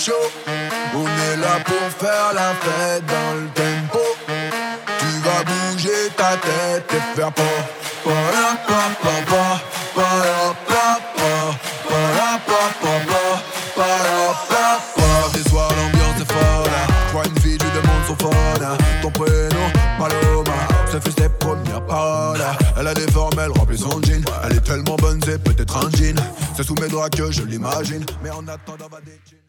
chaud. On est là pour faire la fête dans le tempo. Tu vas bouger ta tête et faire pas. Des soirs l'ambiance est folle. Toi une fille du monde sont folles. Ton prénom Paloma, ça fait ses premières paroles. Elle a des formes, elle remplit son jean. Elle est tellement bonne, c'est peut-être un jean. C'est sous mes doigts que je l'imagine. Mais en attendant va des jeans.